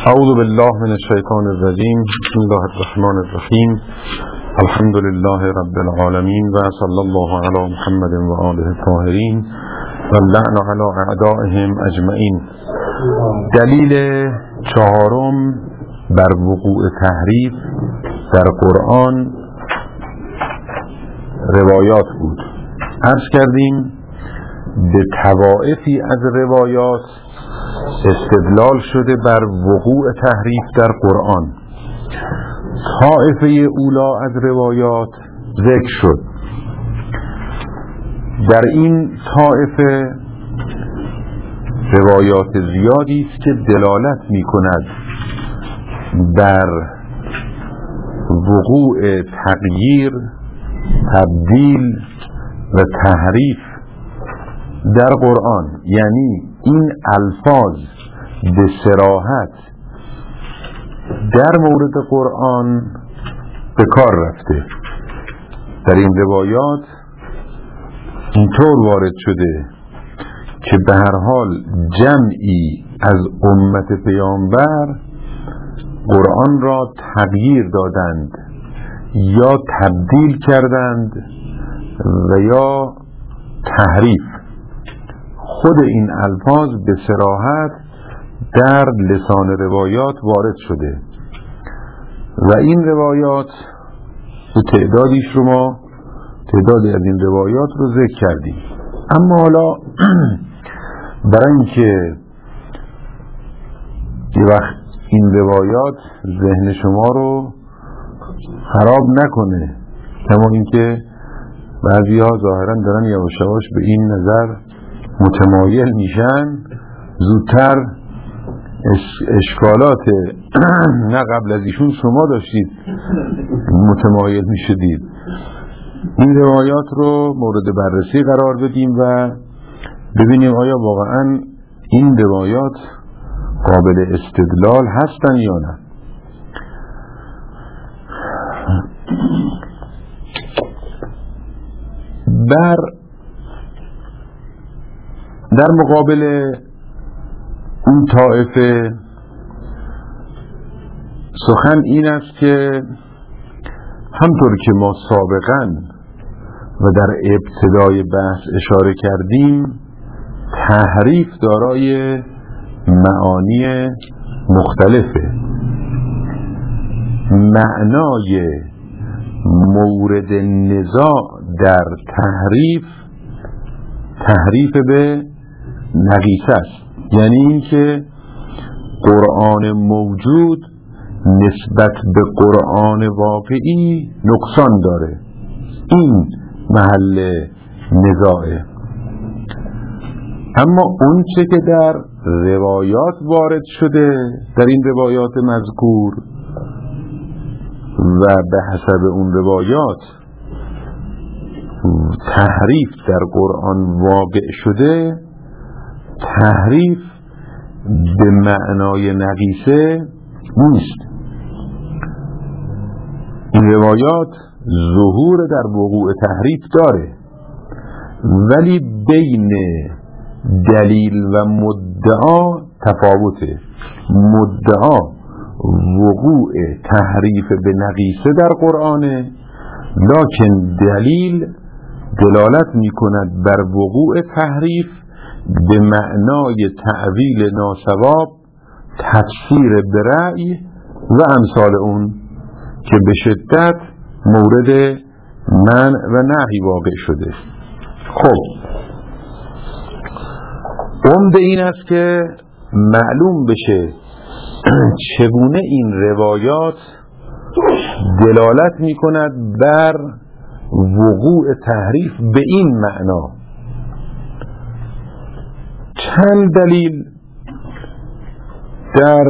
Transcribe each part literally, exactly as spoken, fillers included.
اعوذ بالله من الشیطان الرجیم. بسم الله الرحمن الرحیم. الحمد لله رب العالمین و صلی الله علی محمد و آله الطاهرین و اللعن علی اعدائهم اجمعین. دلیل چهارم بر وقوع تحریف در قرآن روایات بود. عرض کردیم به طوائفی از روایات استدلال شده بر وقوع تحریف در قرآن. طائفه اولا از روایات ذکر شد. در این طائفه روایات زیادی است که دلالت می کند بر وقوع تغییر، تبدیل و تحریف در قرآن، یعنی این الفاظ به صراحت در مورد قرآن به کار رفته. در این روایات اینطور وارد شده که به هر حال جمعی از امت پیامبر قرآن را تغییر دادند یا تبدیل کردند و یا تحریف. خود این الفاظ به صراحت در لسان روایات وارد شده و این روایات به تعدادی شما تعدادی از این روایات رو ذکر کردیم. اما حالا برای اینکه یه وقت این روایات ذهن شما رو خراب نکنه، کما اینکه بعضی ها ظاهرا دارن یواش یواش به این نظر متمایل میشن، زودتر اشکالات نه قبل از ایشون شما داشتید متمایل میشدید. این روایات رو مورد بررسی قرار بدیم و ببینیم آیا واقعا این روایات قابل استدلال هستن یا نه. بر در مقابل اون طائفه سخن این است که همطور که ما سابقا و در ابتدای بحث اشاره کردیم، تحریف دارای معانی مختلفه. معنای مورد نزاع در تحریف تحریف به نقیصه است، یعنی این که قرآن موجود نسبت به قرآن واقعی نقصان داره. این محل نزاعه. اما اون چه که در روایات وارد شده، در این روایات مذکور و به حسب اون روایات تحریف در قرآن واقع شده، تحریف به معنای نقیصه نیست. این روایات ظهور در وقوع تحریف داره، ولی بین دلیل و مدعا تفاوته. مدعا وقوع تحریف به نقیصه در قرآنه، لکن دلیل دلالت می کند بر وقوع تحریف به معنای تأویل ناصواب، تفسیر برأی و امثال اون که به شدت مورد منع و نهی واقع شده. خب عمده این است که معلوم بشه چگونه این روایات دلالت می کند بر وقوع تحریف به این معنا. چند دلیل در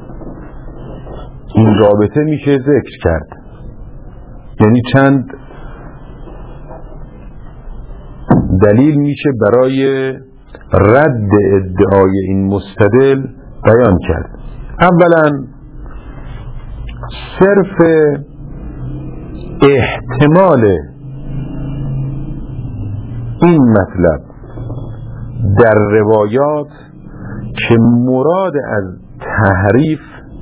این رابطه میشه ذکر کرد، یعنی چند دلیل میشه برای رد ادعای این مستدل بیان کرد. اولا صرف احتمال این مطلب در روایات که مراد از تحریف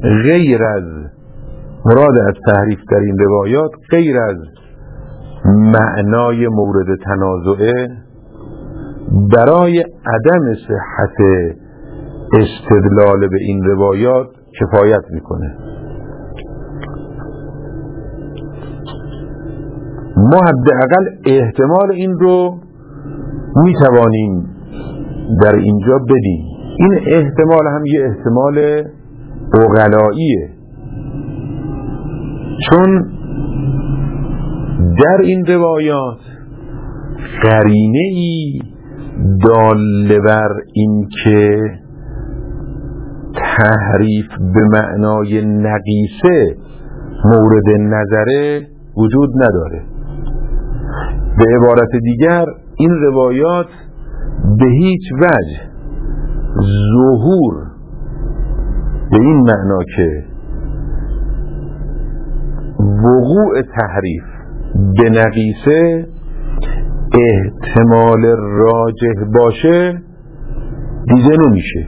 غیر از مراد از تحریف در این روایات غیر از معنای مورد تنازعه برای عدم صحت استدلال به این روایات کفایت میکنه. ما حداقل احتمال این رو میتوانیم در اینجا بدیم. این احتمال هم یه احتمال عقلاییه، چون در این روایات قرینه ای داله بر این که تحریف به معنای نقیصه مورد نظره وجود نداره. به عبارت دیگر این روایات به هیچ وجه ظهور به این معنا که وقوع تحریف به نقیصه احتمال راجح باشه دیده نمیشه.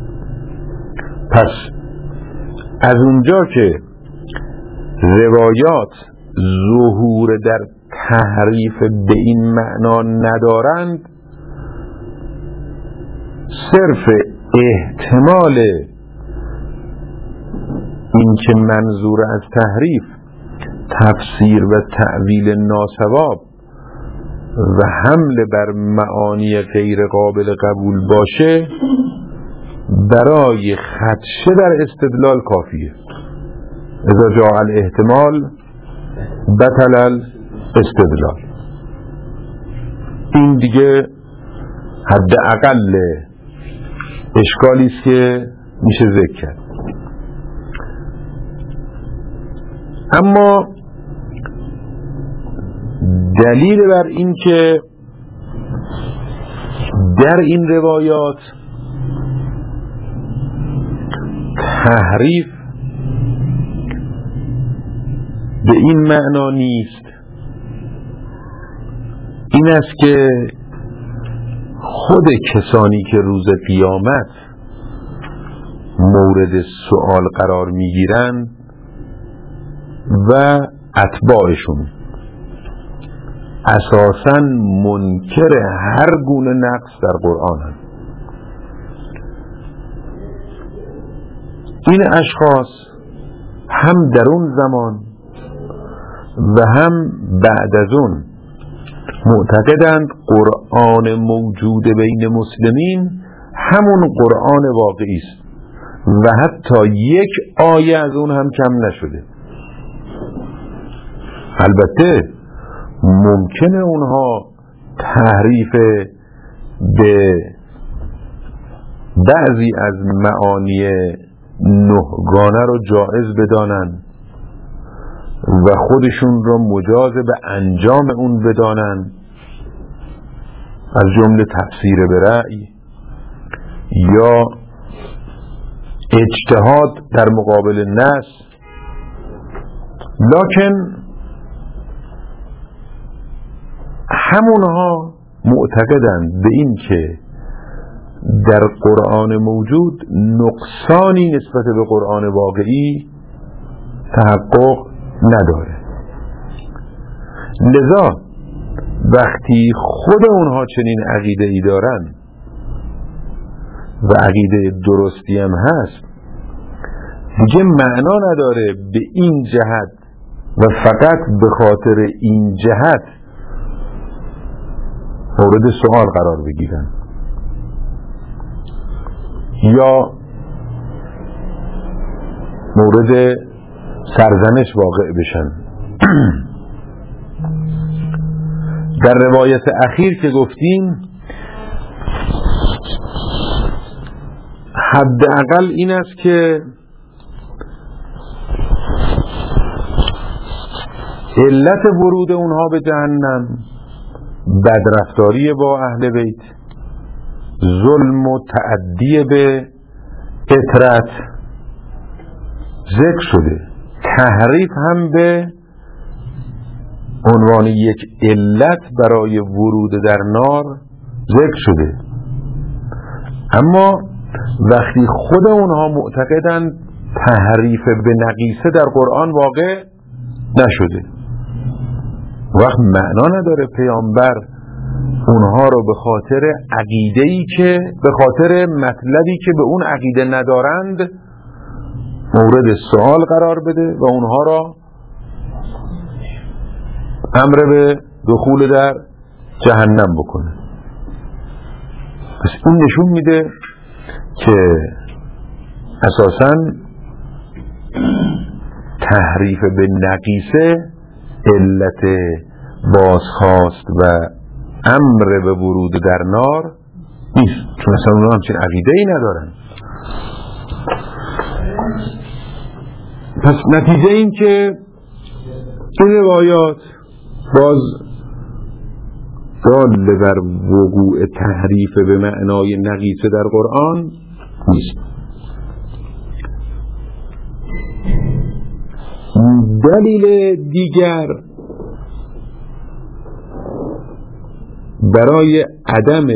پس از اونجا که روایات ظهور در تحریف به این معنا ندارند، صرف احتمال این که منظور از تحریف تفسیر و تعویل ناسواب و حمل بر معانی غیر قابل قبول باشه برای خدشه در استدلال کافیه. اذا جاء الاحتمال بطل الاستدلال. این دیگه حداقل اشکالی است که میشه ذکر کرد. اما دلیل بر این که در این روایات تحریف به این معنا نیست این است که خود کسانی که روز قیامت مورد سؤال قرار میگیرند و اتباعشون اساساً منکر هر گونه نقص در قرآن هست. این اشخاص هم در اون زمان و هم بعد از اون معتقدند قرآن موجود بین مسلمین همون قرآن واقعی است و حتی یک آیه از اون هم کم نشده. البته ممکنه اونها تحریف به بعضی از معانی نهگانه رو جائز بدانن و خودشون رو مجاز به انجام اون بدانن، از جمله تفسیر به رأی یا اجتهاد در مقابل نص. لکن همونها معتقدند به این که در قرآن موجود نقصانی نسبت به قرآن واقعی تحقق نداره. لذا وقتی خود اونها چنین عقیده ای دارن و عقیده درستی هم هست، دیگه معنا نداره به این جهت و فقط به خاطر این جهت مورد سؤال قرار بگیرن یا مورد سرزنش واقع بشن. در روایت اخیر که گفتیم حداقل این است که علت ورود اونها به جهنم بدرفتاری با اهل بیت، ظلم و تعدی به اطرت ذکر شده. تحریف هم به عنوان یک علت برای ورود در نار ذکر شده. اما وقتی خود اونها معتقدند تحریف به نقیصه در قرآن واقع نشده. وقت معنا نداره پیامبر اونها رو به خاطر عقیده‌ای که به خاطر مطلبی که به اون عقیده ندارند مورد سوال قرار بده و اونها را امر به دخول در جهنم بکنه. پس این نشون میده که اساساً تحریف به نقیصه علت بازخواست و امر به ورود در نار نیست، چون اصلا اونها همچین عقیده ای ندارن. پس نتیجه این که این روایات باز دال بر وقوع تحریف به معنای نقیصه در قرآن نیست. دلیل دیگر برای عدم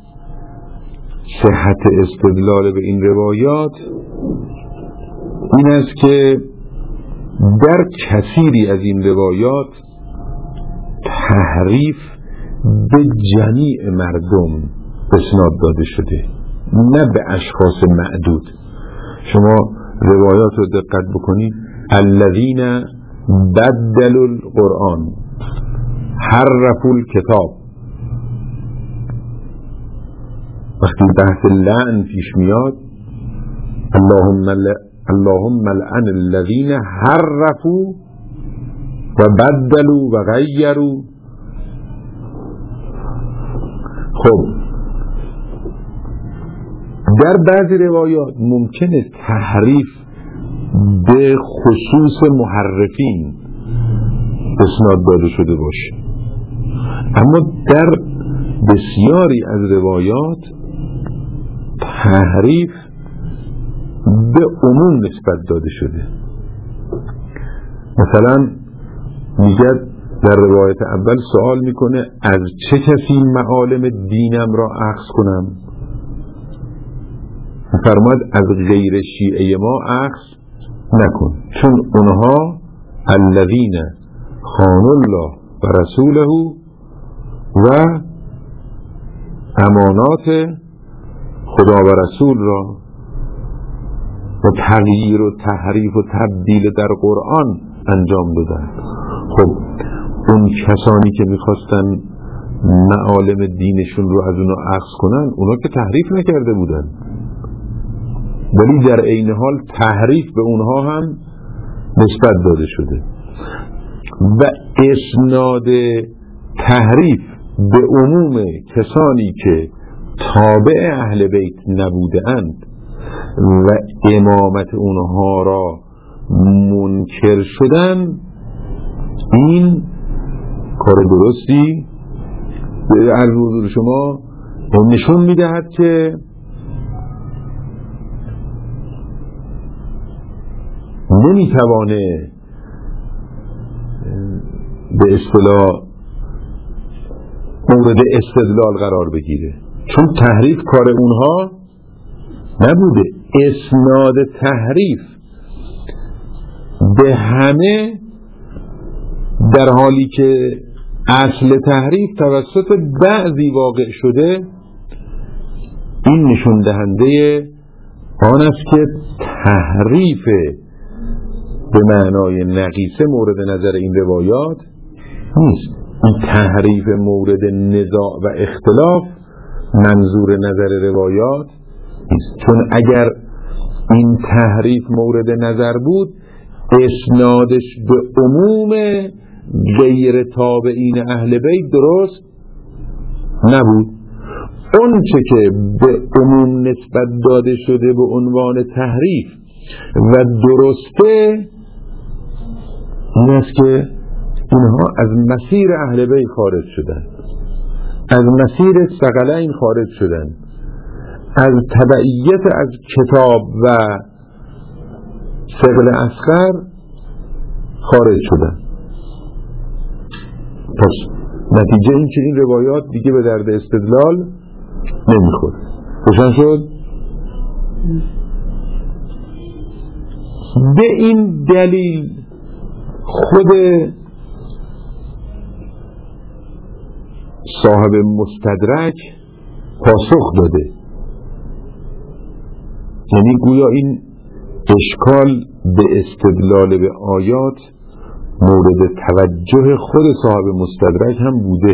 صحت استدلال به این روایات این است که در کثیری از این روایات تحریف به جمیع مردم اسناد داده شده، نه به اشخاص معدود. شما روایات رو دقت بکنید، الذین بدلوا القرآن حرفوا الکتاب. وقتی بحث لعن پیش میاد اللهم اللهم لعن الذین حرفوا و بدلوا و غیروا. خب در بعضی روایات ممکنه تحریف به خصوص محرفین اسناد داده شده باشه، اما در بسیاری از روایات تحریف به عموم نسبت داده شده. مثلا میگه در روایت اول سوال میکنه از چه کسی معالم دینم را اخذ کنم؟ فرماد از غیر شیعه ما اخذ نکن، چون اونها الذین خانوا الله و رسوله و امانات خدا و رسول را و تغییر و تحریف و تبدیل در قرآن انجام دادن. خب اون کسانی که میخواستن معالم دینشون رو از اونا اخذ کنن، اونا که تحریف نکرده بودن، ولی در عین حال تحریف به اونها هم نسبت داده شده و اسناد تحریف به عموم کسانی که تابع اهل بیت نبوده اند و امامت اونها را منکر شدن، این کار درستی به عرض حضور شما نشون میدهد که نمیتوانه به اصطلاح مورد استدلال قرار بگیره، چون تحریف کار اونها نبوده. اسناد تحریف به همه در حالی که اصل تحریف توسط بعضی واقع شده، این نشون دهنده آن است که تحریف به معنای نقیصه مورد نظر این روایات نیست. این تحریف مورد نزاع و اختلاف منظور نظر روایات نیست، چون اگر این تحریف مورد نظر بود اسنادش به عموم غیر تابعین اهل بیت درست نبود. اون چه که به عموم نسبت داده شده به عنوان تحریف و درسته این است که اینها از مسیر اهل بیت خارج شدن، از مسیر ثقلین خارج شدن، از تبعیت از کتاب و ثقل اصغر خارج شدن. پس نتیجه این که این روایات دیگه به درد استدلال نمیخوره. روشن شد؟ به این دلیل خود صاحب مستدرک پاسخ داده، یعنی گویا این اشکال به استدلال به آیات مورد توجه خود صاحب مستدرک هم بوده.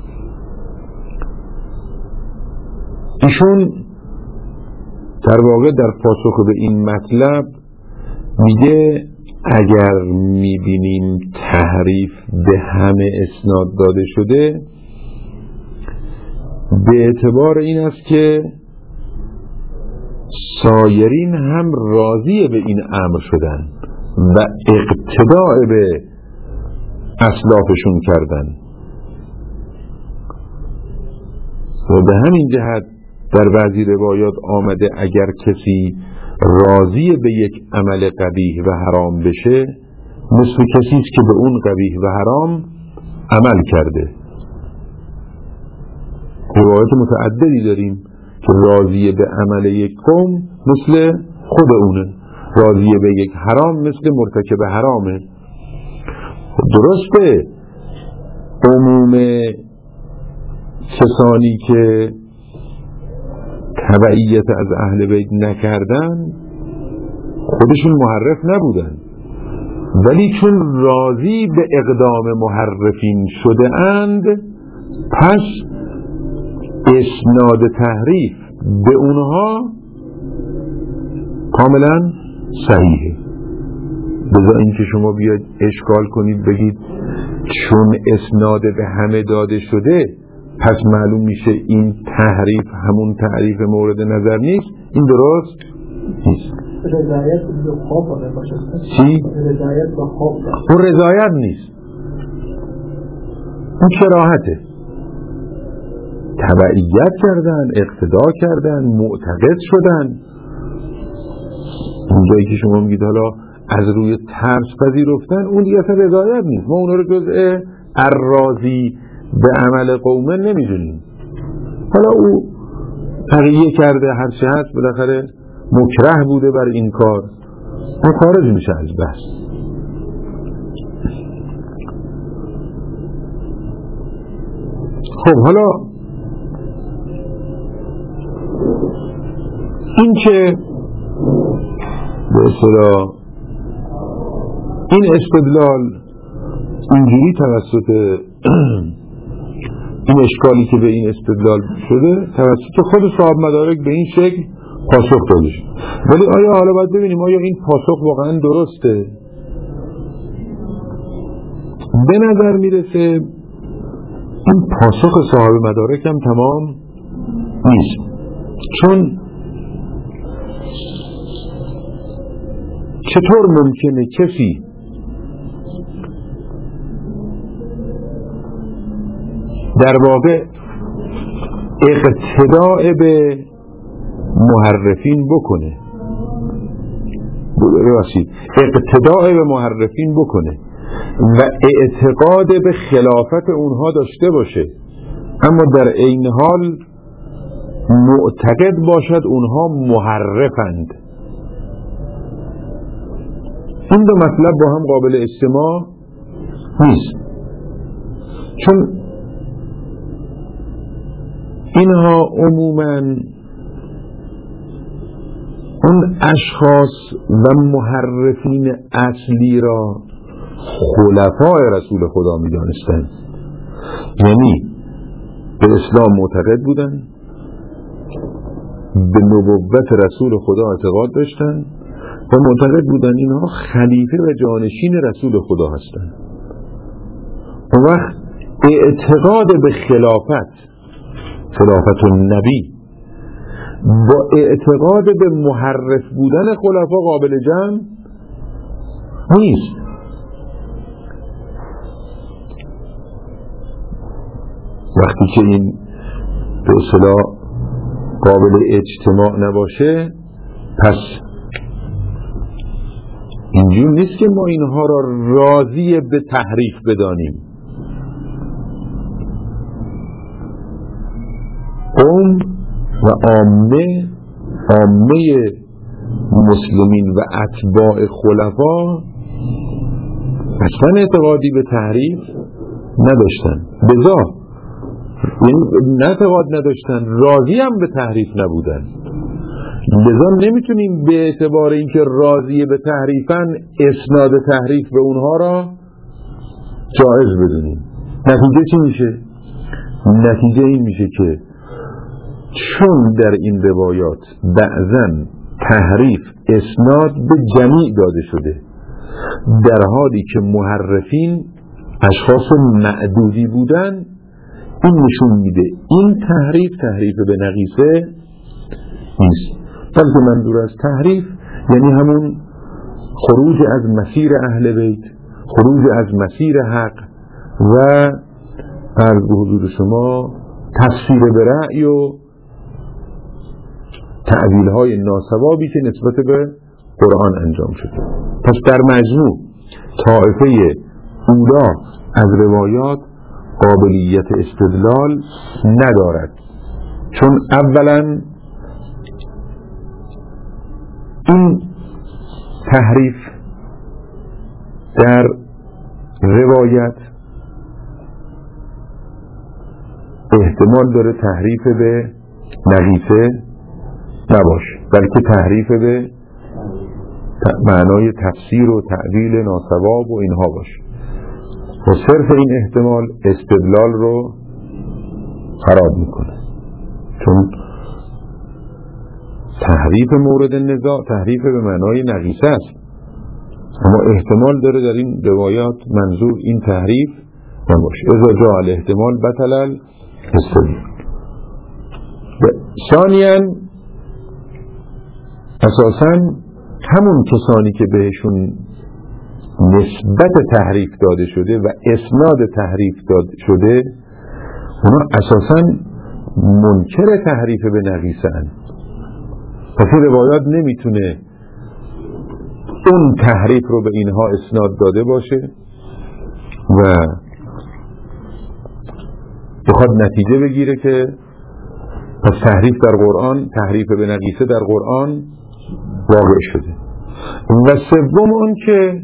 ایشون در واقع در پاسخ به این مطلب میگه اگر میبینیم تحریف به همه اسناد داده شده، به اعتبار این است که سایرین هم راضی به این امر شدن و اقتداء به اسلافشون کردن و به همین جهت در بعضی روایات آمده اگر کسی راضی به یک عمل قبیح و حرام بشه مثل کسی است که به اون قبیح و حرام عمل کرده. روایات متعددی داریم که راضی به عمل یک قوم مثل خود اونه، راضی به یک حرام مثل مرتکب حرامه. درسته عموم کسانی که تبعیت از اهل بیت نکردن خودشون محرف نبودن، ولی چون راضی به اقدام محرفین شده اند پس اسناد تحریف به اونها کاملا صحیحه. بذار اینکه شما بیاید اشکال کنید بگید چون اسناد به همه داده شده پس معلوم میشه این تحریف همون تعریف مورد نظر نیست، این درست نیست. رضایت به خواب باشه. چی؟ رضایت به خواب. اون رضایت نیست، اون کراهته. تبعیت کردن، اقتدا کردن، معتقد شدن. اونجایی که شما میگید حالا از روی ترس پذیرفتن، اون دیگه اصلا رضایت نیست. ما اونا رو جزء الراضی به عمل قومه نمیدونیم. حالا او تقیه کرده، هر چه هست بالاخره مکره بوده بر این کار، اون خارج میشه از بحث. خب حالا این که به اصطلاح این استدلال اینجوری توسط این اشکالی که به این استدلال شده توسط خود صاحب مدارک به این شکل پاسخ داده شد، ولی آیا حالا باید ببینیم آیا این پاسخ واقعا درسته؟ به نظر میرسه این پاسخ صاحب مدارک هم تمام نیست، چون چطور ممکنه کسی در واقع اقتداء به محرفین بکنه ببخشید اقتداء به محرفین بکنه و اعتقاد به خلافت اونها داشته باشه، اما در عین حال معتقد باشد اونها محرفند؟ این دو مطلب با هم قابل اجتماع نیست، چون اینها عموماً اون اشخاص و محرفین اصلی را خلفای رسول خدا می دانستند، یعنی به اسلام معتقد بودند، به نبوت رسول خدا اعتقاد داشتند و معتقد بودند اینها خلیفه و جانشین رسول خدا هستند. اون وقت اعتقاد به خلافت خلافت النبی با اعتقاد به محرف بودن خلفا قابل جمع نیست. وقتی که این به اصطلاح قابل اجتماع نباشه پس اینجور نیست که ما اینها را راضی به تحریف بدانیم. قوم و عامه عامه مسلمین و اتباع خلفا اصلا اعتقادی به تحریف نداشتن، بذا یعنی نه اعتقاد نداشتن، راضی هم به تحریف نبودن. لذا نمیتونیم به اعتبار اینکه راضی به تحریفن اسناد تحریف به اونها را جایز بدونیم. نتیجه چی میشه؟ نتیجه این میشه که چون در این روایات بعضن تحریف اسناد به جمیع داده شده، در حالی که محرفین اشخاص معدودی بودن، این نشون میده این تحریف تحریف به نقیصه نیست، بلکه منظور از تحریف یعنی همون خروج از مسیر اهل بیت، خروج از مسیر حق و عرض به حضور شما تفسیر به رأی و تعویل های ناسوابی که نسبت به قرآن انجام شده. پس در مجموع طائفه اولا از روایات قابلیت استدلال ندارد، چون اولا این تحریف در روایت احتمال داره تحریف به نقیصه نباشه، بلکه تحریف به معنای تفسیر و تعویل ناسواب و اینها باشه و صرف این احتمال استدلال رو خراب میکنه، چون تحریف مورد نزاع تحریف به معنای نقیصه است، اما احتمال داره در این روایات منظور این تحریف نباشه. اذا جاء الاحتمال بطل الاستدلال. ثانیاً اساساً همون کسانی که بهشون نسبت تحریف داده شده و اسناد تحریف داده شده، اونا اساساً منکر تحریف به نقیصه اند. پس این روایات نمیتونه اون تحریف رو به اینها اسناد داده باشه و بخواد نتیجه بگیره که پس تحریف در قرآن، تحریف به نقیصه در قرآن واقع شده. و سوم اون که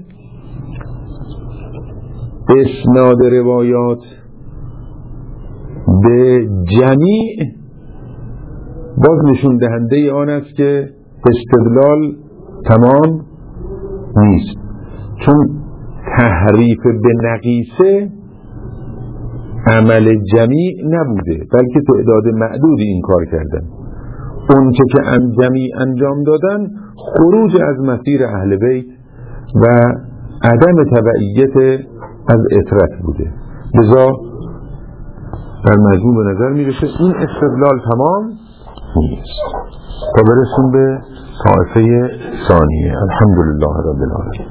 اسناد روایات به جمیع باز نشون دهنده آن است که استدلال تمام نیست، چون تحریف به نقیصه عمل جمیع نبوده، بلکه تعداد معدودی این کار کردن. اون چه که ان جمیع انجام دادن خروج از مسیر اهل بیت و عدم تبعیت از اطرت بوده. لذا در مجموع به نظر میرسه این استدلال تمام نیست. تا برسیم به طائفه ثانیه. الحمدلله رب العالمین.